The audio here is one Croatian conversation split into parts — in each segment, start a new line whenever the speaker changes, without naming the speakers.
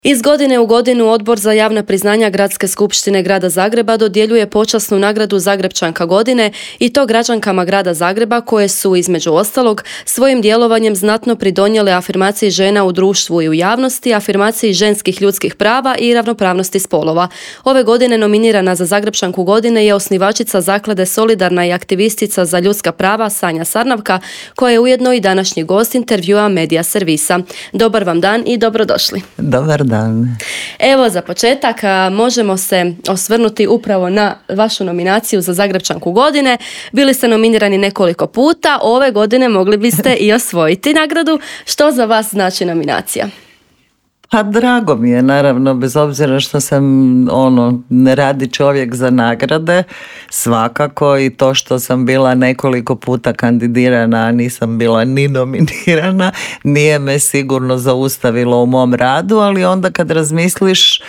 Iz godine u godinu Odbor za javna priznanja Gradske skupštine Grada Zagreba dodjeljuje počasnu nagradu Zagrepčanka godine i to građankama Grada Zagreba koje su, između ostalog, svojim djelovanjem znatno pridonijele afirmaciji žena u društvu i u javnosti, afirmaciji ženskih ljudskih prava i ravnopravnosti spolova. Ove godine nominirana za Zagrepčanku godine je osnivačica zaklade Solidarna i aktivistica za ljudska prava Sanja Sarnavka, koja je ujedno i današnji gost intervjua Medija servisa. Dobar vam dan i dobrodošli.
Dobar dan.
Evo, za početak možemo se osvrnuti upravo na vašu nominaciju za Zagrepčanku godine. Bili ste nominirani nekoliko puta, ove godine mogli biste i osvojiti nagradu. Što za vas znači nominacija?
Pa drago mi je, naravno, bez obzira što sam ne radi čovjek za nagrade, svakako, i to što sam bila nekoliko puta kandidirana, a nisam bila ni nominirana, nije me sigurno zaustavilo u mom radu, ali onda kad razmisliš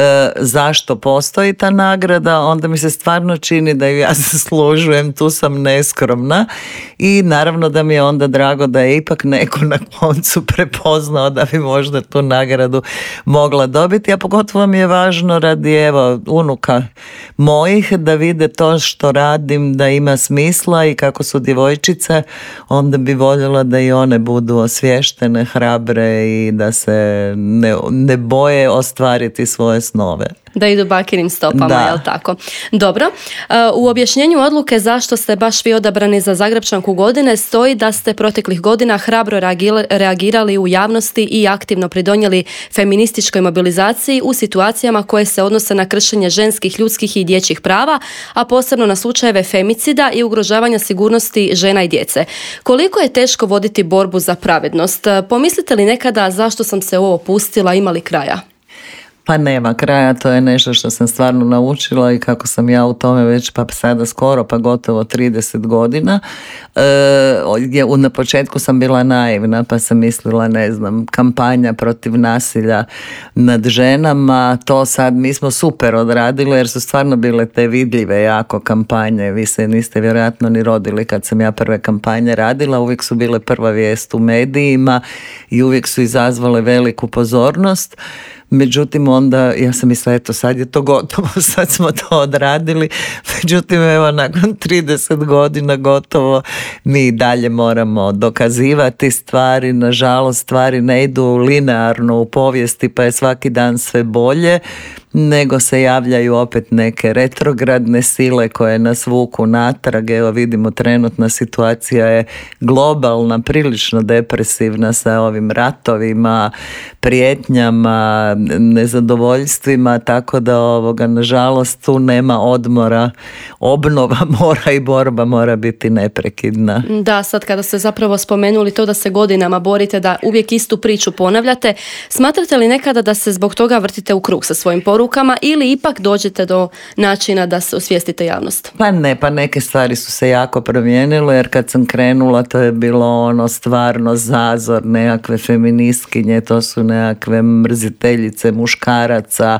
zašto postoji ta nagrada, onda mi se stvarno čini da ju ja zaslužujem, tu sam neskromna i naravno da mi je onda drago da je ipak neko na koncu prepoznao da bi možda tu nagradu mogla dobiti, a pogotovo mi je važno radi unuka mojih da vide to što radim da ima smisla i kako su djevojčice, onda bi voljela da i one budu osviještene, hrabre i da se ne boje ostvariti svoje snove.
Da idu bakinim stopama, jel tako? Dobro. U objašnjenju odluke zašto ste baš vi odabrani za Zagrepčanku godine stoji da ste proteklih godina hrabro reagirali u javnosti i aktivno pridonijeli feminističkoj mobilizaciji u situacijama koje se odnose na kršenje ženskih, ljudskih i dječjih prava, a posebno na slučajeve femicida i ugrožavanja sigurnosti žena i djece. Koliko je teško voditi borbu za pravednost? Pomislite li nekada zašto sam se u ovo pustila, ima li kraja?
Pa nema kraja, to je nešto što sam stvarno naučila i kako sam ja u tome već pa sada skoro pa gotovo 30 godina. Na početku sam bila naivna pa sam mislila, kampanja protiv nasilja nad ženama, to sad mi smo super odradili jer su stvarno bile te vidljive jako kampanje. Vi se niste vjerojatno ni rodili kad sam ja prve kampanje radila, uvijek su bile prva vijest u medijima i uvijek su izazvale veliku pozornost. Međutim, onda ja sam mislila, eto sad je to gotovo, sad smo to odradili. Međutim, evo nakon 30 godina gotovo mi dalje moramo dokazivati stvari. Nažalost, stvari ne idu linearno u povijesti pa je svaki dan sve bolje, nego se javljaju opet neke retrogradne sile koje nas vuku natrag. Evo vidimo, trenutna situacija je globalna, prilično depresivna sa ovim ratovima, prijetnjama, nezadovoljstvima, tako da nažalost tu nema odmora. Obnova mora i borba mora biti neprekidna.
Da, sad kada ste zapravo spomenuli to da se godinama borite, da uvijek istu priču ponavljate, smatrate li nekada da se zbog toga vrtite u krug sa svojim porukama ili ipak dođete do načina da se osvijestite javnost?
Pa neke stvari su se jako promijenile, jer kad sam krenula to je bilo stvarno zazor, nekakve feministkinje, to su nekakve mrziteljice muškaraca,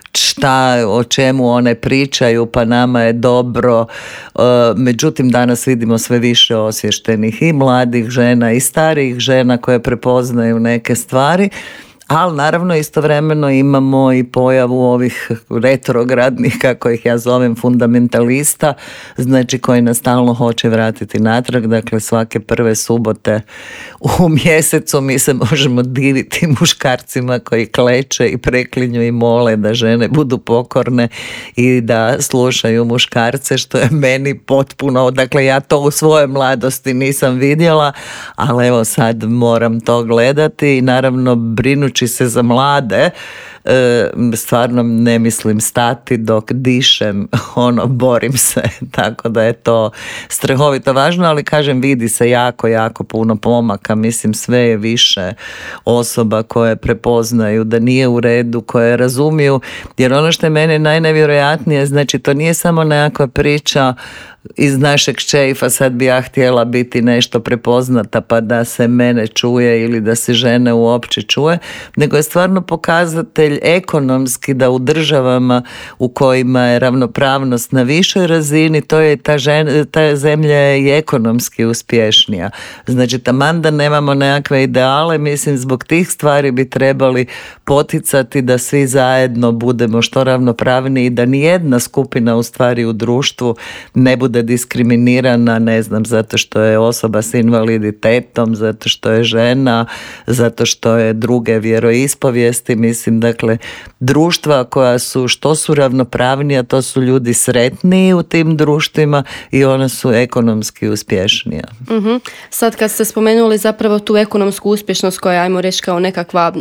o čemu one pričaju, pa nama je dobro. Međutim, danas vidimo sve više osviještenih i mladih žena i starijih žena koje prepoznaju neke stvari. Ali naravno istovremeno imamo i pojavu ovih retrogradnih, kako ih ja zovem, fundamentalista, znači koji nas stalno hoće vratiti natrag. Dakle, svake prve subote u mjesecu mi se možemo diviti muškarcima koji kleče i preklinju i mole da žene budu pokorne i da slušaju muškarce, što je meni potpuno, dakle ja to u svojoj mladosti nisam vidjela, ali evo sad moram to gledati i naravno brinući se za mlade, stvarno ne mislim stati dok dišem, borim se, tako da je to strahovito važno, ali kažem, vidi se jako, jako puno pomaka, mislim sve je više osoba koje prepoznaju da nije u redu, koje razumiju, jer ono što je meni najnevjerojatnije, znači to nije samo nekakva priča iz našeg šefa, sad bi ja htjela biti nešto prepoznata pa da se mene čuje ili da se žene uopće čuje, nego je stvarno pokazatelj pokazatelj ekonomski da u državama u kojima je ravnopravnost na višoj razini, to je ta zemlja je i ekonomski uspješnija. Znači, taman da nemamo nekakve ideale, mislim zbog tih stvari bi trebali poticati da svi zajedno budemo što ravnopravniji, da nijedna skupina u stvari u društvu ne bude diskriminirana, ne znam, zato što je osoba s invaliditetom, zato što je žena, zato što je druge vjeroispovijesti. Mislim, dakle, društva koja su, što su ravnopravnija, to su ljudi sretniji u tim društvima i ona su ekonomski uspješnija.
Uh-huh. Sad kad ste spomenuli zapravo tu ekonomsku uspješnost koja, ajmo reći, kao nekakva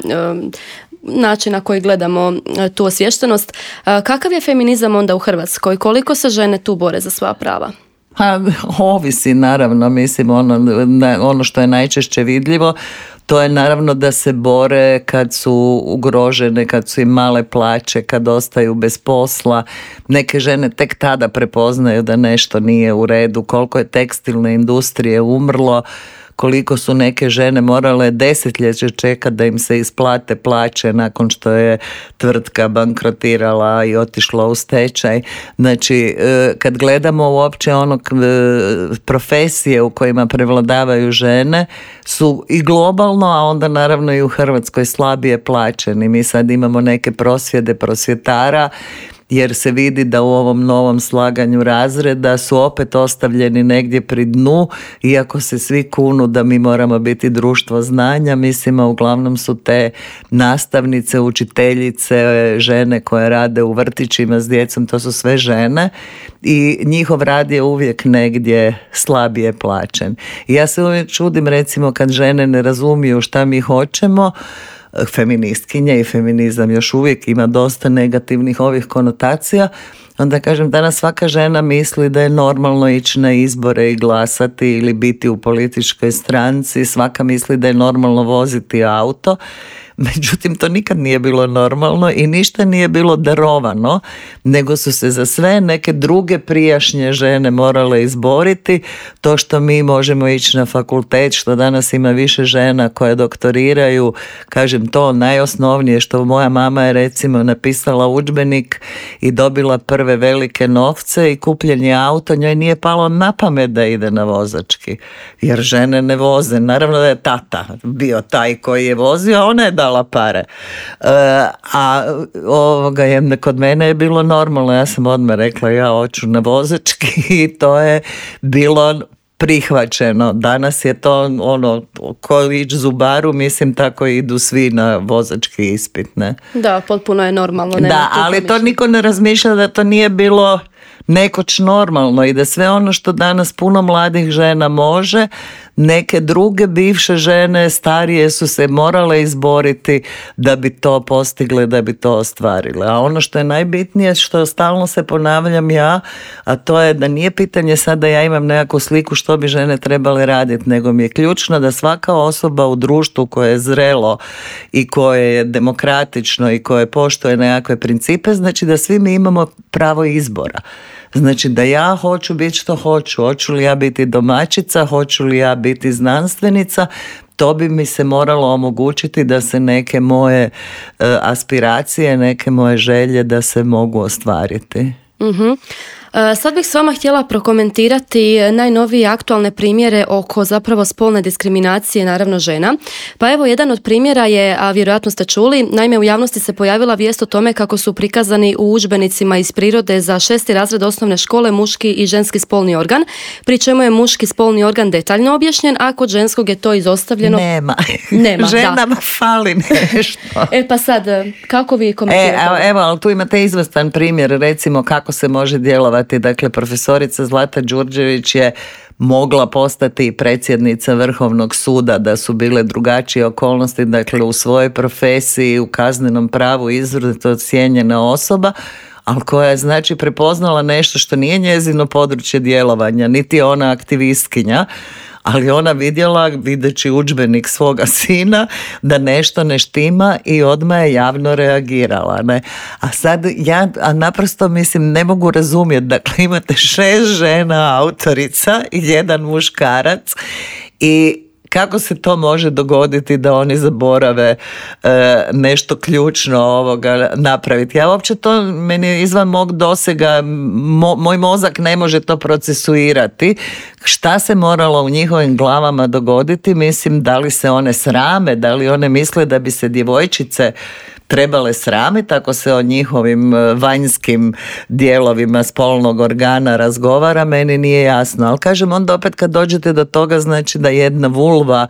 način na koji gledamo tu osviještenost, kakav je feminizam onda u Hrvatskoj? Koliko se žene tu bore za svoja prava?
Ovisi, naravno, mislim, ono što je najčešće vidljivo, to je naravno da se bore kad su ugrožene, kad su im male plaće, kad ostaju bez posla. Neke žene tek tada prepoznaju da nešto nije u redu, koliko je tekstilne industrije umrlo, koliko su neke žene morale desetljeće čekati da im se isplate plaće nakon što je tvrtka bankrotirala i otišla u stečaj. Znači, kad gledamo uopće profesije u kojima prevladavaju žene su i globalno, a onda naravno i u Hrvatskoj slabije plaćeni. Mi sad imamo neke prosvjede prosvjetara jer se vidi da u ovom novom slaganju razreda su opet ostavljeni negdje pri dnu, iako se svi kunu da mi moramo biti društvo znanja. Mislim, uglavnom su te nastavnice, učiteljice, žene koje rade u vrtićima s djecom, to su sve žene i njihov rad je uvijek negdje slabije plaćen. I ja se uvijek čudim, recimo, kad žene ne razumiju šta mi hoćemo, feministkinje i feminizam još uvijek ima dosta negativnih ovih konotacija, onda kažem, danas svaka žena misli da je normalno ići na izbore i glasati ili biti u političkoj stranci, svaka misli da je normalno voziti auto. Međutim, to nikad nije bilo normalno i ništa nije bilo darovano, nego su se za sve neke druge prijašnje žene morale izboriti. To što mi možemo ići na fakultet, što danas ima više žena koje doktoriraju, kažem, to najosnovnije što moja mama je recimo napisala udžbenik i dobila prve velike novce i kupljen je auto, njoj nije palo na pamet da ide na vozački, jer žene ne voze. Naravno da je tata bio taj koji je vozio, a ona je dala pare. Kod mene je bilo normalno, ja sam odmah rekla ja hoću na vozački i to je bilo prihvaćeno. Danas je to ko ići zubaru, mislim, tako idu svi na vozački ispit, ne?
Da, potpuno je normalno.
Da, ali to niko ne razmišlja da to nije bilo nekoć normalno i da sve ono što danas puno mladih žena može, neke druge bivše žene starije su se morale izboriti da bi to postigle, da bi to ostvarile. A ono što je najbitnije, što stalno se ponavljam ja, a to je da nije pitanje sad da ja imam nekakvu sliku što bi žene trebale raditi, nego mi je ključno da svaka osoba u društvu koje je zrelo i koje je demokratično i koje poštuje nekakve principe, znači da svi mi imamo pravo izbora. Znači da ja hoću biti što hoću, hoću li ja biti domaćica, hoću li ja biti znanstvenica, to bi mi se moralo omogućiti da se neke moje aspiracije, neke moje želje da se mogu ostvariti.
Mhm. Sad bih s vama htjela prokomentirati najnovije aktualne primjere oko zapravo spolne diskriminacije, naravno žena. Pa evo, jedan od primjera je, a vjerojatno ste čuli, naime u javnosti se pojavila vijest o tome kako su prikazani u udžbenicima iz prirode za 6. razred osnovne škole muški i ženski spolni organ, pri čemu je muški spolni organ detaljno objašnjen, a kod ženskog je to izostavljeno.
Nema. Ženama
da.
fali nešto.
Pa sad, kako vi komentirate?
Evo, ali tu imate izvrstan primjer, recimo kako se može djelovati. Dakle, profesorica Zlata Đurđević je mogla postati predsjednica Vrhovnog suda da su bile drugačije okolnosti, dakle u svojoj profesiji, u kaznenom pravu izrazito cijenjena osoba, ali koja je znači prepoznala nešto što nije njezino područje djelovanja, niti je ona aktivistkinja, ali ona vidjela, videći udžbenik svoga sina, da nešto ne štima i odmah je javno reagirala. Ne? A sad ja naprosto mislim ne mogu razumjeti, dakle imate 6 žena autorica i 1 muškarac i kako se to može dogoditi da oni zaborave nešto ključno ovoga napraviti. Ja uopće to, meni je izvan mog dosega, moj mozak ne može to procesuirati. Šta se moralo u njihovim glavama dogoditi? Mislim, da li se one srame, da li one misle da bi se djevojčice trebale sramiti ako se o njihovim vanjskim dijelovima spolnog organa razgovara, meni nije jasno. Ali kažem, onda opet kad dođete do toga, znači da jedna vulva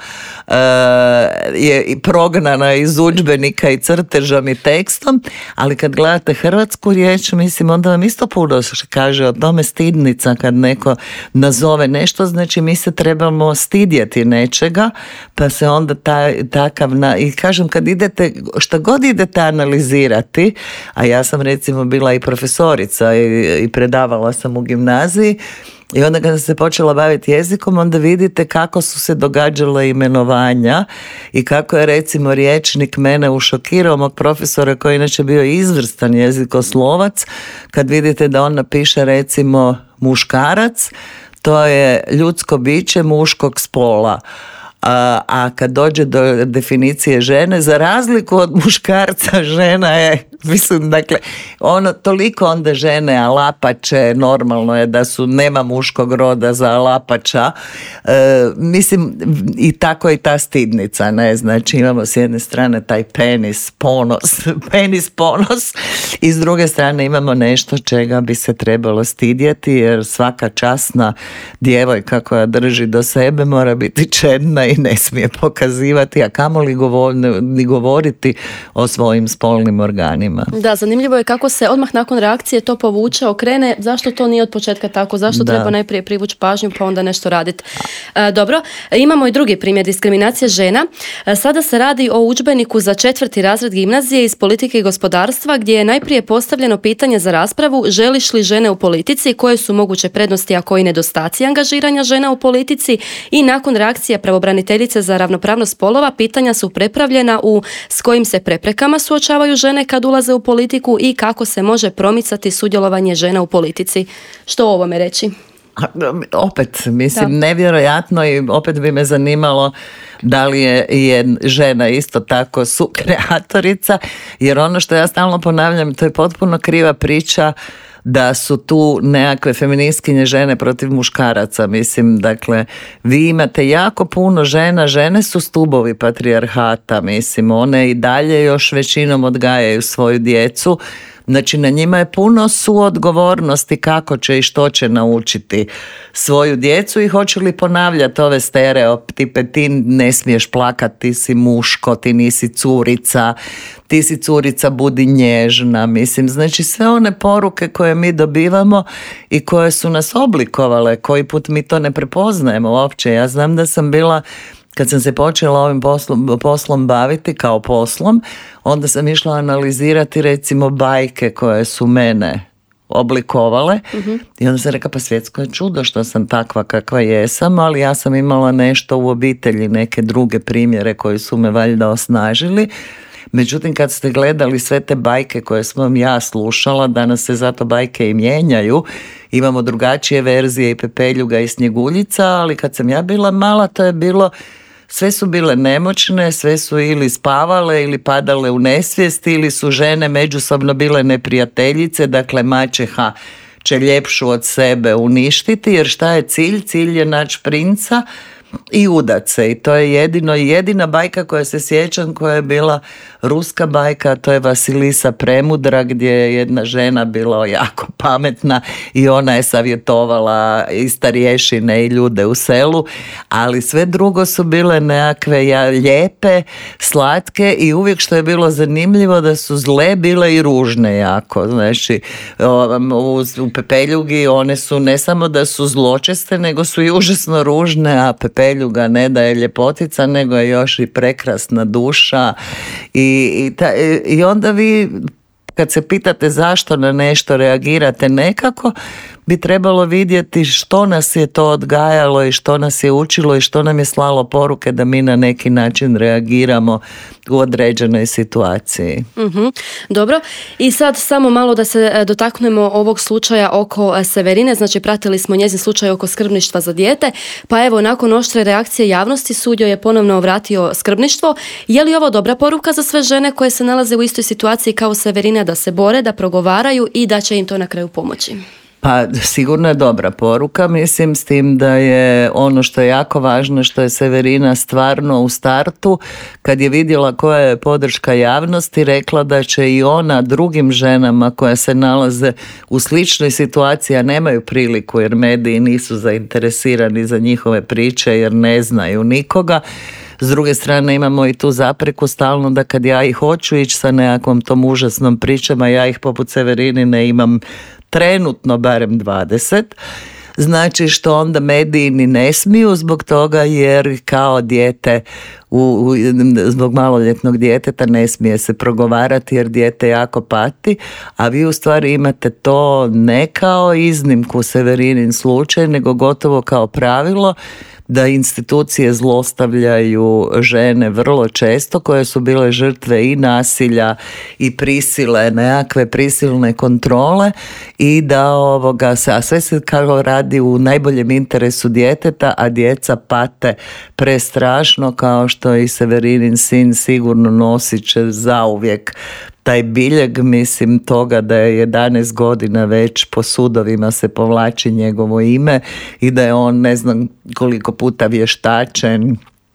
je prognana iz udžbenika i crtežom i tekstom, ali kad gledate hrvatsku riječ, mislim, onda vam isto puno kaže o tome stidnica, kad neko nazove nešto, znači mi se trebamo stidjeti nečega, pa se onda takav i kažem, kad idete, šta god idete analizirati, a ja sam recimo bila i profesorica i predavala sam u gimnaziji, i onda kada se počela baviti jezikom, onda vidite kako su se događala imenovanja i kako je recimo rječnik mene ušokirao, mog profesora koji je inače bio izvrstan jezikoslovac, kad vidite da on napiše recimo muškarac, to je ljudsko biće muškog spola. A kad dođe do definicije žene, za razliku od muškarca, žena je, mislim, dakle, ono, toliko onda žene alapače, normalno je da nema muškog roda za alapača, mislim, i tako i ta stidnica, ne, znači imamo s jedne strane taj penis ponos i s druge strane imamo nešto čega bi se trebalo stidjeti, jer svaka časna djevojka koja drži do sebe mora biti čedna i ne smije pokazivati, a kamoli ni govoriti o svojim spolnim organima.
Da, zanimljivo je kako se odmah nakon reakcije to povuče, okrene. Zašto to nije od početka tako? Zašto treba najprije privući pažnju pa onda nešto raditi? Dobro, imamo i drugi primjer diskriminacije žena. Sada se radi o udžbeniku za 4. razred gimnazije iz politike i gospodarstva, gdje je najprije postavljeno pitanje za raspravu: želiš li žene u politici, koje su moguće prednosti, a koji nedostaci angažiranja žena u politici, i nakon reakcije pravobraniteljice za ravnopravnost spolova pitanja su prepravljena u s kojim se preprekama suočavaju žene kad ulaze u politiku i kako se može promicati sudjelovanje žena u politici. Što o ovome reći?
Opet, mislim, nevjerojatno, i opet bi me zanimalo da li je žena isto tako sukreatorica, jer ono što ja stalno ponavljam, to je potpuno kriva priča da su tu nekakve feministkinje žene protiv muškaraca. Mislim, dakle, vi imate jako puno žene su stubovi patrijarhata, mislim, one i dalje još većinom odgajaju svoju djecu. Znači, na njima je puno suodgovornosti kako će i što će naučiti svoju djecu i hoće li ponavljati ove stereotipe: ti ne smiješ plakati, ti si muško, ti nisi curica, ti si curica, budi nježna. Mislim, znači sve one poruke koje mi dobivamo i koje su nas oblikovale, koji put mi to ne prepoznajemo uopće. Ja znam da sam bila, kad sam se počela ovim poslom baviti kao poslom, onda sam išla analizirati recimo bajke koje su mene oblikovale, i onda sam rekla, pa svjetsko je čudo što sam takva kakva jesam, ali ja sam imala nešto u obitelji, neke druge primjere koji su me valjda osnažili. Međutim, kad ste gledali sve te bajke koje sam ja slušala, danas se zato bajke i mijenjaju, imamo drugačije verzije i Pepeljuga i Snjeguljica, ali kad sam ja bila mala, to je bilo, sve su bile nemoćne, sve su ili spavale ili padale u nesvijest, ili su žene međusobno bile neprijateljice, dakle maćeha će ljepšu od sebe uništiti, jer šta je cilj? Cilj je naći princa i udat se, i to je jedina bajka koja se sjećam, koja je bila ruska bajka, to je Vasilisa Premudra, gdje je jedna žena bila jako pametna i ona je savjetovala i starješine i ljude u selu, ali sve drugo su bile nekakve lijepe, slatke, i uvijek što je bilo zanimljivo da su zle bile i ružne jako. Znači, u Pepeljugi one su ne samo da su zločeste, nego su i užasno ružne, a Pepeljuga ne da je ljepotica, nego je još i prekrasna duša. I onda vi, kad se pitate zašto na nešto reagirate nekako, bi trebalo vidjeti što nas je to odgajalo i što nas je učilo i što nam je slalo poruke da mi na neki način reagiramo u određenoj situaciji.
Dobro, i sad samo malo da se dotaknemo ovog slučaja oko Severine, znači pratili smo njezin slučaj oko skrbništva za dijete, pa evo nakon oštre reakcije javnosti sud joj je ponovno vratio skrbništvo. Je li ovo dobra poruka za sve žene koje se nalaze u istoj situaciji kao Severina, da se bore, da progovaraju i da će im to na kraju pomoći?
Pa sigurno je dobra poruka, mislim, s tim da je ono što je jako važno, što je Severina stvarno u startu, kad je vidjela koja je podrška javnosti, rekla da će i ona drugim ženama koje se nalaze u sličnoj situaciji, a nemaju priliku jer mediji nisu zainteresirani za njihove priče jer ne znaju nikoga. S druge strane imamo i tu zapreku stalno da kad ja i hoću ići sa nekakvom tom užasnom pričom, a ja ih poput Severinine imam trenutno barem 20, znači što onda mediji ni ne smiju zbog toga jer kao dijete, zbog maloljetnog djeteta ne smije se progovarati jer dijete jako pati, a vi u stvari imate to ne kao iznimku Severinin slučaj, nego gotovo kao pravilo da institucije zlostavljaju žene vrlo često koje su bile žrtve i nasilja i prisile, nekakve prisilne kontrole i da a sve se kao radi u najboljem interesu djeteta, a djeca pate prestrašno, kao što i Severinin sin sigurno nosit će zauvijek taj biljeg, mislim, toga da je 11 godina već po sudovima se povlači njegovo ime i da je on ne znam koliko puta vještačen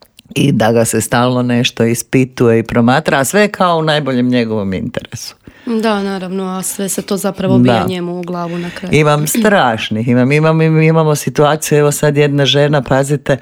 i da ga se stalno nešto ispituje i promatra, a sve kao u najboljem njegovom interesu.
Da, naravno, a sve se to zapravo bija njemu u glavu na kraju.
Imam strašnih, imamo situaciju, evo sad jedna žena, pazite,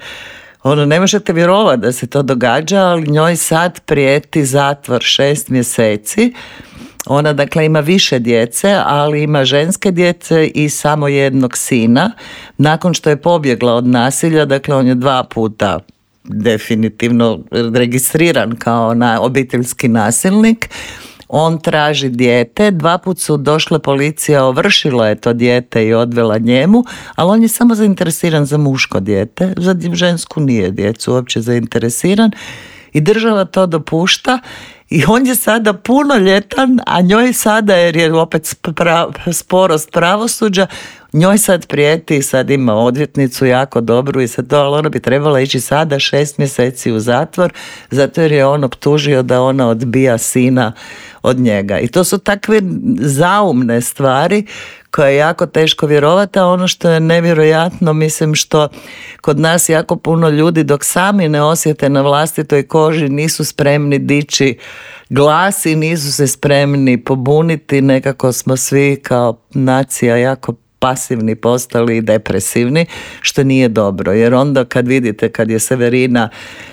ne možete vjerovati da se to događa, ali njoj sad prijeti zatvor 6 mjeseci. Ona dakle ima više djece, ali ima ženske djece i samo jednog sina. Nakon što je pobjegla od nasilja, dakle on je 2 puta definitivno registriran kao obiteljski nasilnik. On traži dijete, 2 puta su došle policija, ovršila je to dijete i odvela njemu, ali on je samo zainteresiran za muško dijete, za žensku nije djecu uopće zainteresiran i država to dopušta i on je sada punoljetan, a njoj sada, jer je opet sporost pravosuđa, njoj sad prijeti, sad ima odvjetnicu jako dobru i sad to, ali ona bi trebala ići sada 6 mjeseci u zatvor, zato jer je on optužio da ona odbija sina od njega. I to su takve zaumne stvari koje je jako teško vjerovati, a ono što je nevjerojatno, mislim što kod nas jako puno ljudi dok sami ne osjete na vlastitoj koži nisu spremni dići glas i nisu se spremni pobuniti, nekako smo svi kao nacija jako pasivni postali i depresivni, što nije dobro, jer onda kad vidite kad je Severina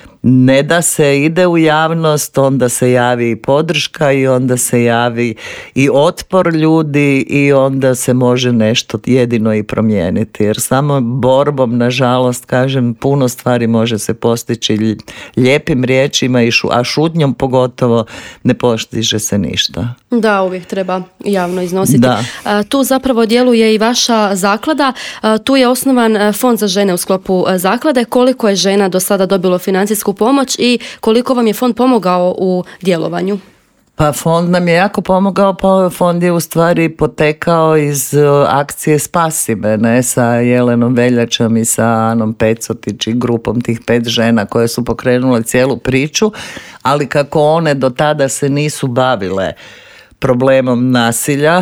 ne da se ide u javnost, onda se javi i podrška i onda se javi i otpor ljudi i onda se može nešto jedino i promijeniti. Jer samo borbom, nažalost, kažem, puno stvari može se postići lijepim riječima, a šutnjom pogotovo ne postiže se ništa.
Da, uvijek treba javno iznositi.
Da.
Tu zapravo djeluje i vaša zaklada. Tu je osnovan fond za žene u sklopu zaklade. Koliko je žena do sada dobilo financijsku pomoć i koliko vam je fond pomogao u djelovanju?
Pa fond nam je jako pomogao, pa fond je u stvari potekao iz akcije Spasi me, ne, sa Jelenom Veljačom i sa Anom Pecotić i grupom tih 5 žena koje su pokrenule cijelu priču, ali kako one do tada se nisu bavile problemom nasilja,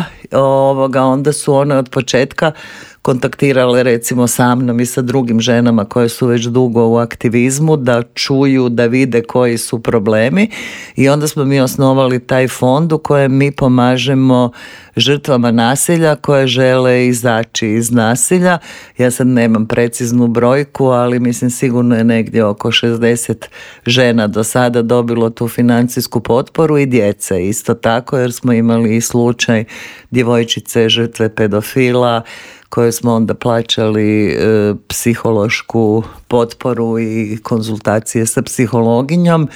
onda su one od početka kontaktirale recimo sa mnom i sa drugim ženama koje su već dugo u aktivizmu da čuju, da vide koji su problemi i onda smo mi osnovali taj fond u kojem mi pomažemo žrtvama nasilja koje žele izaći iz nasilja. Ja sad nemam preciznu brojku, ali mislim sigurno je negdje oko 60 žena do sada dobilo tu financijsku potporu i djece isto tako, jer smo imali i slučaj djevojčice žrtve pedofila koje smo onda plaćali psihološku potporu i konzultacije sa psihologinjom.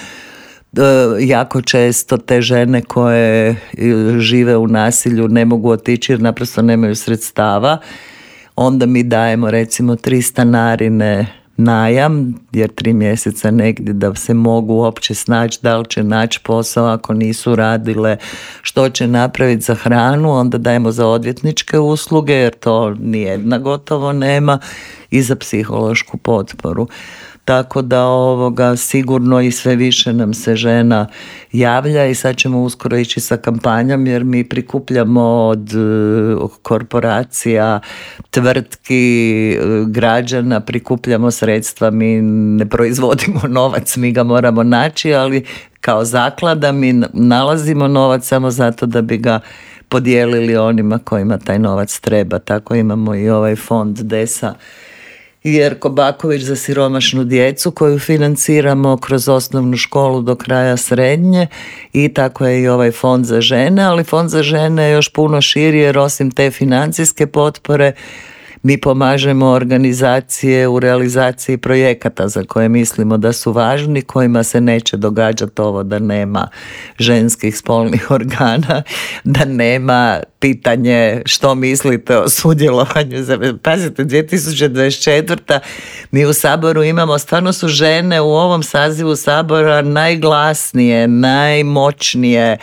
Jako često te žene koje žive u nasilju ne mogu otići jer naprosto nemaju sredstava onda mi dajemo recimo 3 stanarine najam, jer 3 mjeseca negdje da se mogu uopće snaći, da li će naći posao ako nisu radile, što će napraviti za hranu, onda dajemo za odvjetničke usluge, jer to nijedna gotovo nema, i za psihološku potporu. Tako da sigurno i sve više nam se žena javlja i sad ćemo uskoro ići sa kampanjom, jer mi prikupljamo od korporacija, tvrtki, građana, prikupljamo sredstva, mi ne proizvodimo novac, mi ga moramo naći, ali kao zaklada mi nalazimo novac samo zato da bi ga podijelili onima kojima taj novac treba. Tako imamo i ovaj fond DESA Jerko Baković za siromašnu djecu koju financiramo kroz osnovnu školu do kraja srednje, i tako je i ovaj fond za žene, ali fond za žene je još puno širi, jer osim te financijske potpore mi pomažemo organizacije u realizaciji projekata za koje mislimo da su važni, kojima se neće događati ovo da nema ženskih spolnih organa, da nema pitanje što mislite o sudjelovanju. Pazite, 2024. mi u Saboru imamo, stvarno su žene u ovom sazivu Sabora najglasnije, najmoćnije,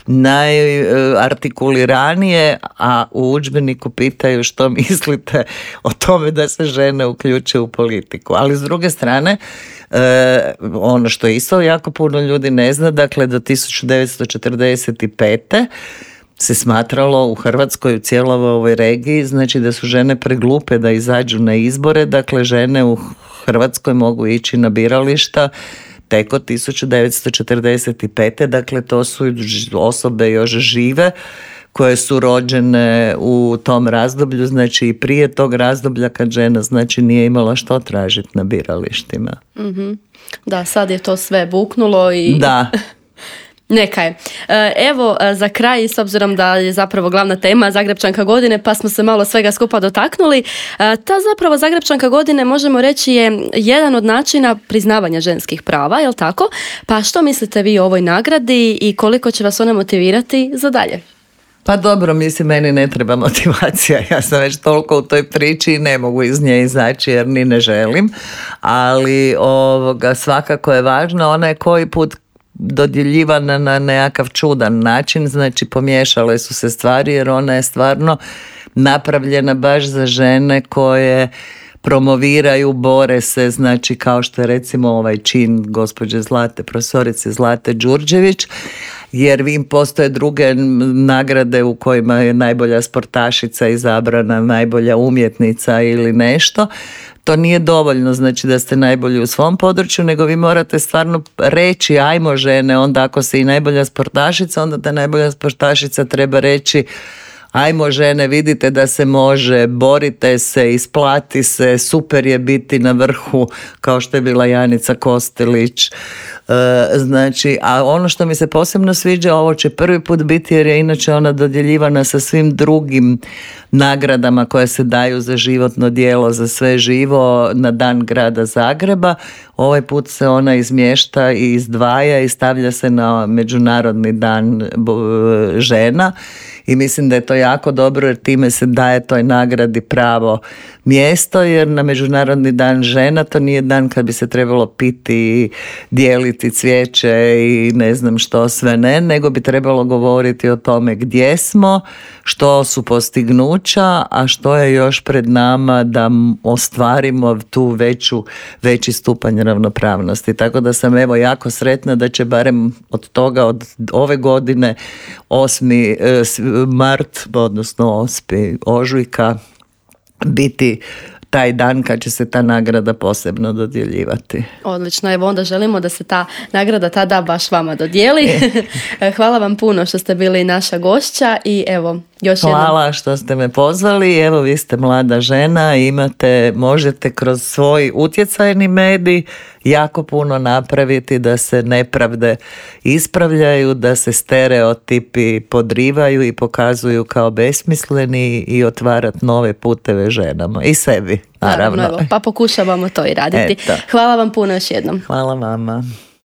najartikuliranije, a u udžbeniku pitaju što mislite o tome da se žene uključe u politiku. Ali s druge strane, ono što isto jako puno ljudi ne zna, dakle do 1945. se smatralo u Hrvatskoj, u cijeloj ovoj regiji, znači da su žene preglupe da izađu na izbore, dakle žene u Hrvatskoj mogu ići na birališta tek od 1945. Dakle to su osobe još žive koje su rođene u tom razdoblju, znači i prije tog razdoblja kad žena znači nije imala što tražiti na biralištima.
Mm-hmm. Da, sad je to sve buknulo i...
Da.
Neka je. Evo, za kraj, s obzirom da je zapravo glavna tema Zagrepčanka godine, pa smo se malo svega skupa dotaknuli, ta zapravo Zagrepčanka godine, možemo reći, je jedan od načina priznavanja ženskih prava, jel tako? Pa što mislite vi o ovoj nagradi i koliko će vas ona motivirati za dalje?
Pa dobro, mislim, meni ne treba motivacija, ja sam već toliko u toj priči i ne mogu iz nje izaći jer ni ne želim, ali svakako je važno, ona je koji put dodjeljivana na nekakav čudan način, znači pomiješale su se stvari jer ona je stvarno napravljena baš za žene koje promoviraju, bore se, znači kao što je recimo ovaj čin gospođe profesorice Zlate Đurđević, jer im postoje druge nagrade u kojima je najbolja sportašica izabrana, najbolja umjetnica ili nešto. To nije dovoljno, znači da ste najbolji u svom području, nego vi morate stvarno reći ajmo žene, onda ako si i najbolja sportašica, onda ta najbolja sportašica treba reći ajmo žene, vidite da se može, borite se, isplati se, super je biti na vrhu, kao što je bila Janica Kostelić. Znači, a ono što mi se posebno sviđa, ovo će prvi put biti jer je inače ona dodjeljivana sa svim drugim nagradama koje se daju za životno djelo, za sve živo na Dan grada Zagreba. Ovaj put se ona izmješta i izdvaja i stavlja se na Međunarodni dan žena. I mislim da je to jako dobro jer time se daje toj nagradi pravo mjesto, jer na Međunarodni dan žena to nije dan kad bi se trebalo piti, dijeliti cvijeće i ne znam što sve ne, nego bi trebalo govoriti o tome gdje smo, što su postignuća, a što je još pred nama da ostvarimo tu veći stupanj ravnopravnosti. Tako da sam evo jako sretna da će barem od toga, od ove godine 8. mart, odnosno 8. ožujka biti taj dan kad će se ta nagrada posebno dodjeljivati.
Odlično, evo onda želimo da se ta nagrada tada baš vama dodijeli. Hvala vam puno što ste bili naša gošća i evo još jednom.
Hvala što ste me pozvali, evo vi ste mlada žena, možete kroz svoj utjecajni medij jako puno napraviti da se nepravde ispravljaju, da se stereotipi podrivaju i pokazuju kao besmisleni i otvarati nove puteve ženama i sebi, naravno.
Evo, pa pokušavamo to i raditi. Eto. Hvala vam puno još jednom.
Hvala vama.